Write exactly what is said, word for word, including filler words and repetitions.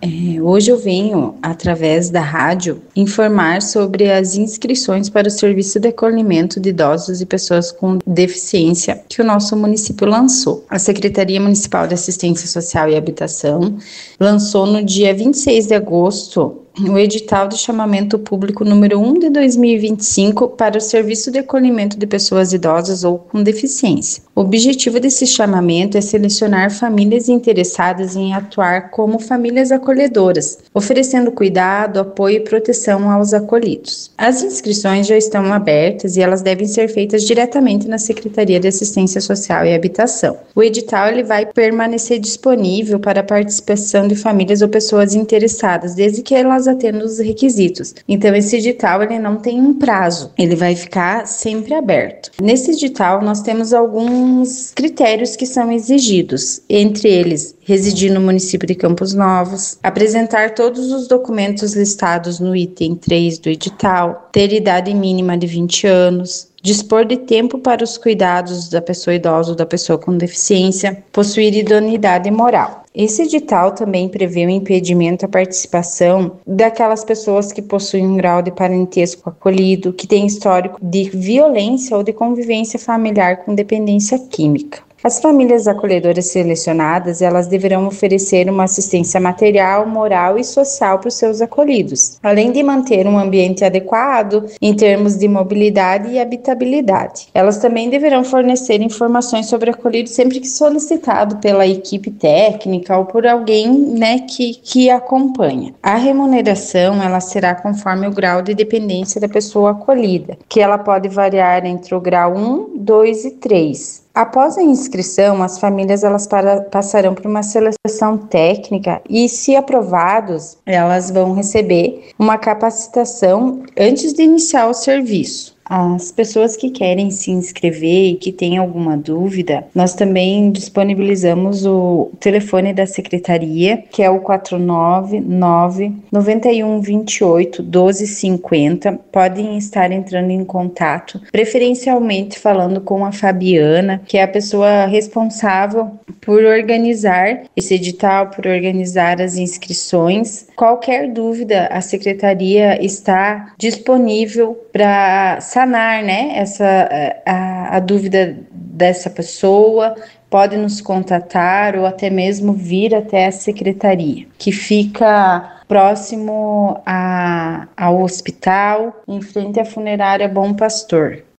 É, hoje eu venho, através da rádio, informar sobre as inscrições para o Serviço de Acolhimento de Idosos e Pessoas com Deficiência que o nosso município lançou. A Secretaria Municipal de Assistência Social e Habitação lançou no dia vinte e seis de agosto o edital de chamamento público número um de dois mil e vinte e cinco para o Serviço de Acolhimento de Pessoas Idosas ou com Deficiência. O objetivo desse chamamento é selecionar famílias interessadas em atuar como famílias acolhedoras, oferecendo cuidado, apoio e proteção aos acolhidos. As inscrições já estão abertas e elas devem ser feitas diretamente na Secretaria de Assistência Social e Habitação. O edital ele vai permanecer disponível para a participação de famílias ou pessoas interessadas, desde que elas atendam os requisitos. Então, esse edital ele não tem um prazo, ele vai ficar sempre aberto. Nesse edital, nós temos alguns critérios que são exigidos, entre eles, residir no município de Campos Novos, apresentar todos os documentos listados no item três do edital, ter idade mínima de vinte anos, dispor de tempo para os cuidados da pessoa idosa ou da pessoa com deficiência, possuir idoneidade moral. Esse edital também prevê o impedimento à participação daquelas pessoas que possuem um grau de parentesco acolhido, que têm histórico de violência ou de convivência familiar com dependência química. As famílias acolhedoras selecionadas, elas deverão oferecer uma assistência material, moral e social para os seus acolhidos, além de manter um ambiente adequado em termos de mobilidade e habitabilidade. Elas também deverão fornecer informações sobre acolhidos sempre que solicitado pela equipe técnica ou por alguém, né, que, que acompanha. A remuneração, ela será conforme o grau de dependência da pessoa acolhida, que ela pode variar entre o grau um, dois e três. Após a inscrição, as famílias elas para, passarão por uma seleção técnica e, se aprovados, elas vão receber uma capacitação antes de iniciar o serviço. As pessoas que querem se inscrever e que têm alguma dúvida, nós também disponibilizamos o telefone da secretaria, que é o quatro nove nove, nove um dois oito, um dois cinco zero. Podem estar entrando em contato, preferencialmente falando com a Fabiana, que é a pessoa responsável por organizar esse edital, por organizar as inscrições. Qualquer dúvida, a secretaria está disponível para sanar, né, essa, a, a dúvida dessa pessoa. Pode nos contatar ou até mesmo vir até a secretaria, que fica próximo a, ao hospital, em frente à funerária Bom Pastor.